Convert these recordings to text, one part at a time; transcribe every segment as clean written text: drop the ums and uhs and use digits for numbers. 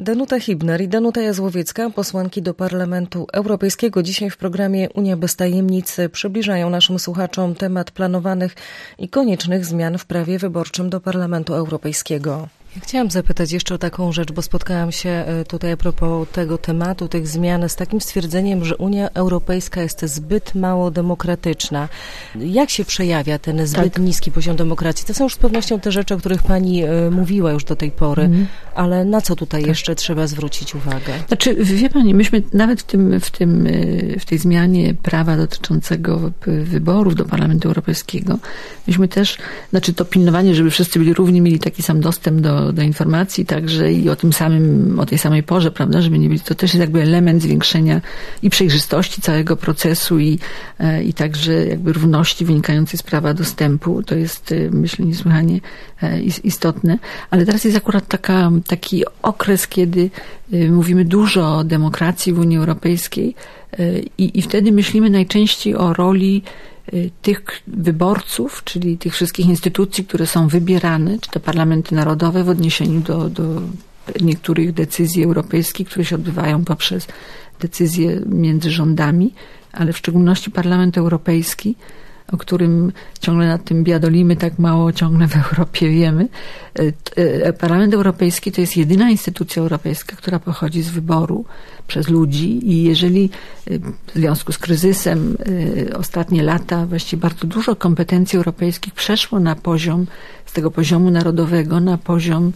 Danuta Hibner i Danuta Jazłowiecka, posłanki do Parlamentu Europejskiego, dzisiaj w programie Unia bez tajemnic przybliżają naszym słuchaczom temat planowanych i koniecznych zmian w prawie wyborczym do Parlamentu Europejskiego. Ja chciałam zapytać jeszcze o taką rzecz, bo spotkałam się tutaj a propos tego tematu, tych zmian z takim stwierdzeniem, że Unia Europejska jest zbyt mało demokratyczna. Jak się przejawia ten zbyt niski poziom demokracji? To są już z pewnością te rzeczy, o których pani mówiła już do tej pory, ale na co tutaj jeszcze trzeba zwrócić uwagę? Znaczy, wie pani, myśmy nawet w tej zmianie prawa dotyczącego wyborów do Parlamentu Europejskiego, myśmy też, to pilnowanie, żeby wszyscy byli równi, mieli taki sam dostęp do informacji także i o tej samej porze, prawda, żeby nie byli, to też jest jakby element zwiększenia i przejrzystości całego procesu i także jakby równości wynikającej z prawa dostępu. To jest, myślę, niesłychanie istotne. Ale teraz jest akurat taki okres, kiedy mówimy dużo o demokracji w Unii Europejskiej i wtedy myślimy najczęściej o roli tych wyborców, czyli tych wszystkich instytucji, które są wybierane, czy to parlamenty narodowe w odniesieniu do niektórych decyzji europejskich, które się odbywają poprzez decyzje między rządami, ale w szczególności Parlament Europejski, o którym ciągle nad tym biadolimy, tak mało ciągle w Europie wiemy. Parlament Europejski to jest jedyna instytucja europejska, która pochodzi z wyboru przez ludzi i jeżeli w związku z kryzysem ostatnie lata właściwie bardzo dużo kompetencji europejskich przeszło na poziom, z tego poziomu narodowego na poziom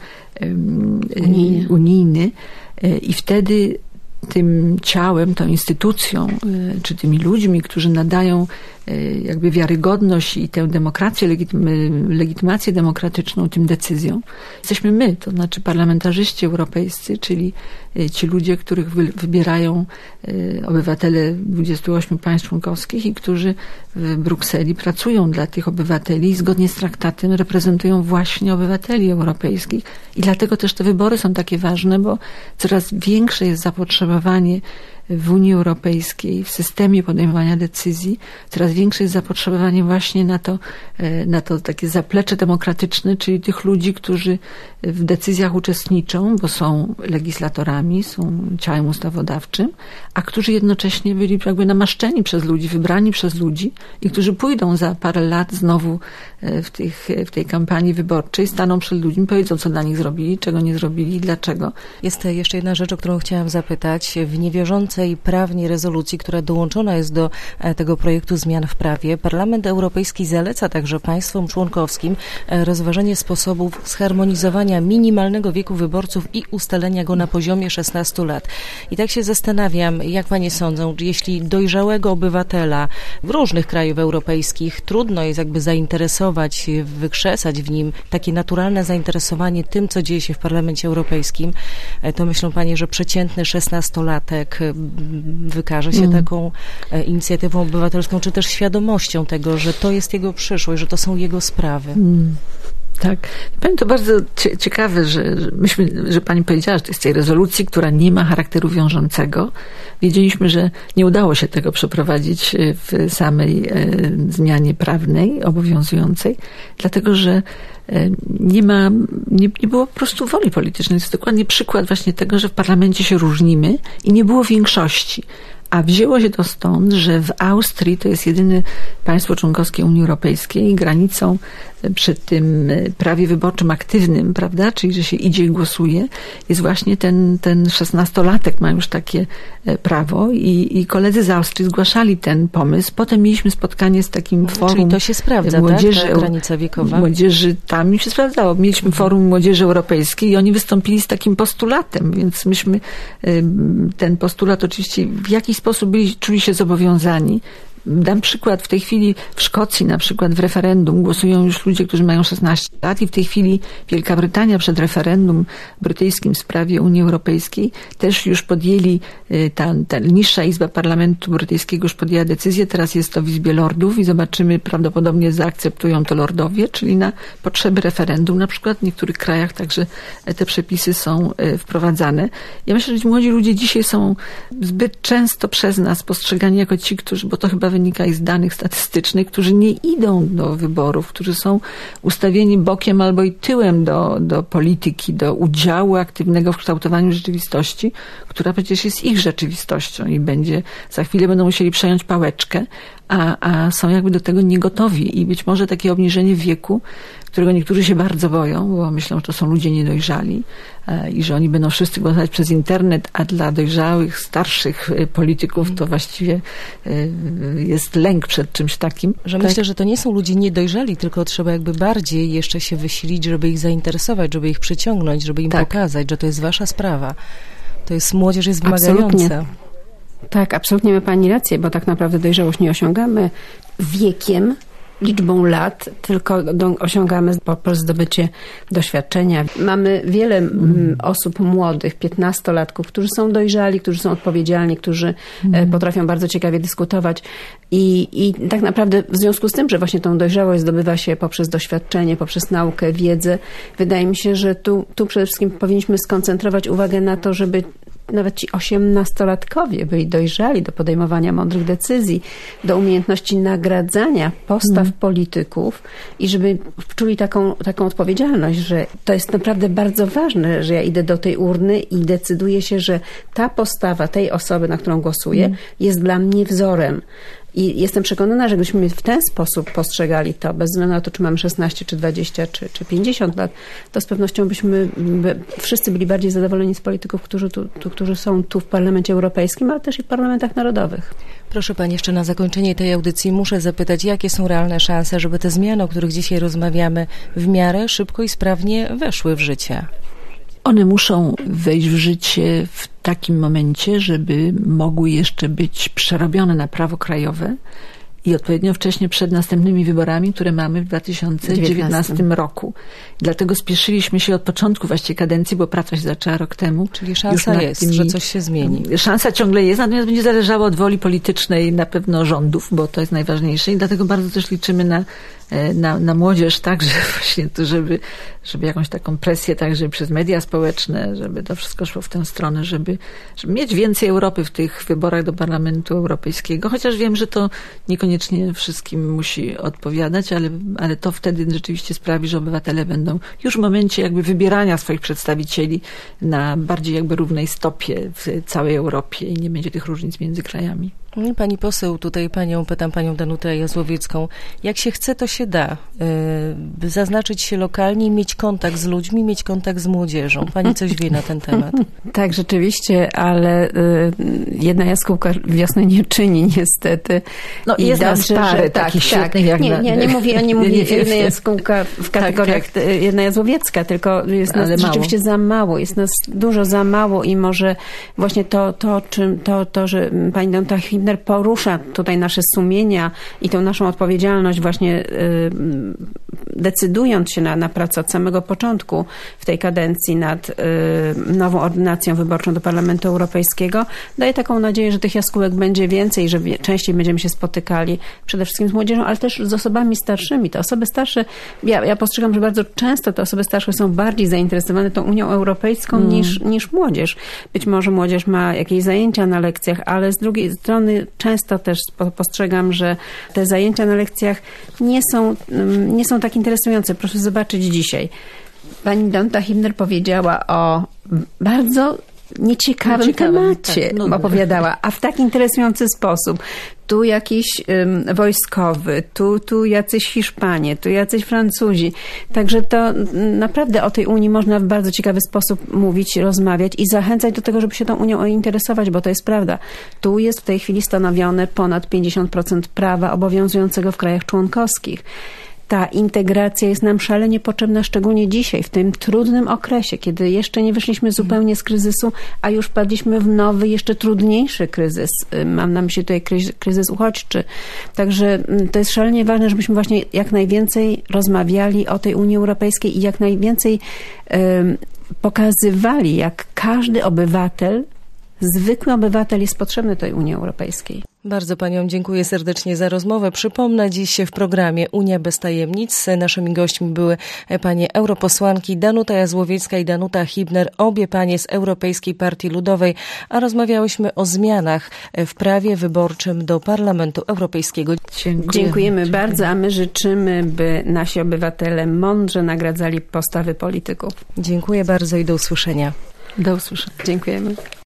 unijny i wtedy tym ciałem, tą instytucją, czy tymi ludźmi, którzy nadają jakby wiarygodność i tę demokrację, legitymację demokratyczną tym decyzjom, jesteśmy my, to znaczy parlamentarzyści europejscy, czyli ci ludzie, których wybierają obywatele 28 państw członkowskich i którzy w Brukseli pracują dla tych obywateli i zgodnie z traktatem reprezentują właśnie obywateli europejskich. I dlatego też te wybory są takie ważne, bo coraz większe jest zapotrzebowanie w Unii Europejskiej, w systemie podejmowania decyzji, coraz większe jest zapotrzebowanie właśnie na to takie zaplecze demokratyczne, czyli tych ludzi, którzy w decyzjach uczestniczą, bo są legislatorami, są ciałem ustawodawczym, a którzy jednocześnie byli jakby namaszczeni przez ludzi, wybrani przez ludzi i którzy pójdą za parę lat znowu w tej kampanii wyborczej, staną przed ludźmi, powiedzą, co dla nich zrobili, czego nie zrobili i dlaczego. Jest jeszcze jedna rzecz, o którą chciałam zapytać. W niewierzącej prawnie rezolucji, która dołączona jest do tego projektu zmian w prawie, Parlament Europejski zaleca także państwom członkowskim rozważenie sposobów zharmonizowania minimalnego wieku wyborców i ustalenia go na poziomie 16 lat. I tak się zastanawiam, jak panie sądzą, jeśli dojrzałego obywatela w różnych krajów europejskich trudno jest jakby zainteresować, wykrzesać w nim takie naturalne zainteresowanie tym, co dzieje się w Parlamencie Europejskim, to myślą panie, że przeciętny 16-latek wykaże się taką inicjatywą obywatelską, czy też świadomością tego, że to jest jego przyszłość, że to są jego sprawy. Tak. Pani, to bardzo ciekawe, że pani powiedziała, że to jest tej rezolucji, która nie ma charakteru wiążącego. Wiedzieliśmy, że nie udało się tego przeprowadzić w samej zmianie prawnej obowiązującej, dlatego że nie było po prostu woli politycznej. To jest dokładnie przykład właśnie tego, że w parlamencie się różnimy i nie było większości. A wzięło się to stąd, że w Austrii to jest jedyne państwo członkowskie Unii Europejskiej i granicą przy tym prawie wyborczym aktywnym, prawda, czyli że się idzie i głosuje, jest właśnie ten 16-latek ma już takie prawo i koledzy z Austrii zgłaszali ten pomysł. Potem mieliśmy spotkanie z takim forum. Czyli to się sprawdza, młodzieży, tak? Ta granica wiekowa? Młodzieży tam im się sprawdzało. Mieliśmy forum Młodzieży Europejskiej i oni wystąpili z takim postulatem, więc myśmy ten postulat oczywiście w jakiś sposób czuli się zobowiązani. Dam przykład, w tej chwili w Szkocji na przykład w referendum głosują już ludzie, którzy mają 16 lat i w tej chwili Wielka Brytania przed referendum brytyjskim w sprawie Unii Europejskiej też już podjęli, ta niższa izba parlamentu brytyjskiego już podjęła decyzję, teraz jest to w Izbie Lordów i zobaczymy, prawdopodobnie zaakceptują to Lordowie, czyli na potrzeby referendum na przykład w niektórych krajach także te przepisy są wprowadzane. Ja myślę, że młodzi ludzie dzisiaj są zbyt często przez nas postrzegani jako ci, którzy, bo to chyba wynika i z danych statystycznych, którzy nie idą do wyborów, którzy są ustawieni bokiem albo i tyłem do polityki, do udziału aktywnego w kształtowaniu rzeczywistości, która przecież jest ich rzeczywistością i za chwilę będą musieli przejąć pałeczkę, a są jakby do tego niegotowi i być może takie obniżenie wieku, którego niektórzy się bardzo boją, bo myślą, że to są ludzie niedojrzali i że oni będą wszyscy głosować przez internet, a dla dojrzałych, starszych polityków to właściwie jest lęk przed czymś takim. Że myślę, że to nie są ludzie niedojrzali, tylko trzeba jakby bardziej jeszcze się wysilić, żeby ich zainteresować, żeby ich przyciągnąć, żeby im pokazać, że to jest wasza sprawa. Młodzież jest wymagająca. Absolutnie. Tak, absolutnie ma pani rację, bo tak naprawdę dojrzałość nie osiągamy wiekiem, liczbą lat, tylko osiągamy poprzez zdobycie doświadczenia. Mamy wiele osób młodych, 15-latków, którzy są dojrzali, którzy są odpowiedzialni, którzy potrafią bardzo ciekawie dyskutować i tak naprawdę w związku z tym, że właśnie tą dojrzałość zdobywa się poprzez doświadczenie, poprzez naukę, wiedzę, wydaje mi się, że tu przede wszystkim powinniśmy skoncentrować uwagę na to, żeby nawet ci 18-latkowie byli dojrzali do podejmowania mądrych decyzji, do umiejętności nagradzania postaw polityków i żeby czuli taką odpowiedzialność, że to jest naprawdę bardzo ważne, że ja idę do tej urny i decyduję się, że ta postawa tej osoby, na którą głosuję, jest dla mnie wzorem. I jestem przekonana, że gdybyśmy w ten sposób postrzegali to, bez względu na to, czy mamy 16, czy 20, czy 50 lat, to z pewnością wszyscy byli bardziej zadowoleni z polityków, którzy są tu w Parlamencie Europejskim, ale też i w parlamentach narodowych. Proszę pani, jeszcze na zakończenie tej audycji muszę zapytać, jakie są realne szanse, żeby te zmiany, o których dzisiaj rozmawiamy, w miarę szybko i sprawnie weszły w życie? One muszą wejść w życie w takim momencie, żeby mogły jeszcze być przerobione na prawo krajowe i odpowiednio wcześnie przed następnymi wyborami, które mamy w 2019 roku. Dlatego spieszyliśmy się od początku właściwie kadencji, bo praca się zaczęła rok temu. Czyli szansa jest, że coś się zmieni. Szansa ciągle jest, natomiast będzie zależała od woli politycznej na pewno rządów, bo to jest najważniejsze i dlatego bardzo też liczymy na młodzież także właśnie to, żeby jakąś taką presję także przez media społeczne, żeby to wszystko szło w tę stronę, żeby mieć więcej Europy w tych wyborach do Parlamentu Europejskiego, chociaż wiem, że to niekoniecznie wszystkim musi odpowiadać, ale to wtedy rzeczywiście sprawi, że obywatele będą już w momencie jakby wybierania swoich przedstawicieli na bardziej jakby równej stopie w całej Europie i nie będzie tych różnic między krajami. Pani poseł, tutaj pytam panią Danutę Jazłowiecką, jak się chce, to się da. By zaznaczyć się lokalnie, mieć kontakt z ludźmi, mieć kontakt z młodzieżą. Pani coś wie na ten temat? Tak, rzeczywiście, ale jedna jaskółka wiosny nie czyni niestety. No i jest nas parę takich świetnych jak nie mówię jedna jaskółka w kategoriach jedna jazłowiecka, tylko jest nas rzeczywiście za mało. Jest nas dużo za mało i może właśnie to, że pani Danuta Hübner porusza tutaj nasze sumienia i tą naszą odpowiedzialność właśnie decydując się na pracę od samego początku w tej kadencji nad nową ordynacją wyborczą do Parlamentu Europejskiego, daje taką nadzieję, że tych jaskółek będzie więcej, że częściej będziemy się spotykali przede wszystkim z młodzieżą, ale też z osobami starszymi. Te osoby starsze, ja postrzegam, że bardzo często te osoby starsze są bardziej zainteresowane tą Unią Europejską niż młodzież. Być może młodzież ma jakieś zajęcia na lekcjach, ale z drugiej strony często też postrzegam, że te zajęcia na lekcjach nie są tak interesujące. Proszę zobaczyć dzisiaj. Pani Danuta Hübner powiedziała o bardzo nieciekawym temacie, opowiadała, a w tak interesujący sposób. Tu jakiś wojskowy, tu jacyś Hiszpanie, tu jacyś Francuzi. Także to naprawdę o tej Unii można w bardzo ciekawy sposób mówić, rozmawiać i zachęcać do tego, żeby się tą Unią interesować, bo to jest prawda. Tu jest w tej chwili stanowione ponad 50% prawa obowiązującego w krajach członkowskich. Ta integracja jest nam szalenie potrzebna, szczególnie dzisiaj, w tym trudnym okresie, kiedy jeszcze nie wyszliśmy zupełnie z kryzysu, a już wpadliśmy w nowy, jeszcze trudniejszy kryzys. Mam na myśli tutaj kryzys uchodźczy. Także to jest szalenie ważne, żebyśmy właśnie jak najwięcej rozmawiali o tej Unii Europejskiej i jak najwięcej pokazywali, jak każdy obywatel, zwykły obywatel jest potrzebny tej Unii Europejskiej. Bardzo paniom dziękuję serdecznie za rozmowę. Przypomnę, dziś w programie Unia bez tajemnic naszymi gośćmi były panie europosłanki Danuta Jazłowiecka i Danuta Hübner, obie panie z Europejskiej Partii Ludowej, a rozmawiałyśmy o zmianach w prawie wyborczym do Parlamentu Europejskiego. Dziękujemy bardzo, a my życzymy, by nasi obywatele mądrze nagradzali postawy polityków. Dziękuję bardzo i do usłyszenia. Do usłyszenia. Dziękujemy.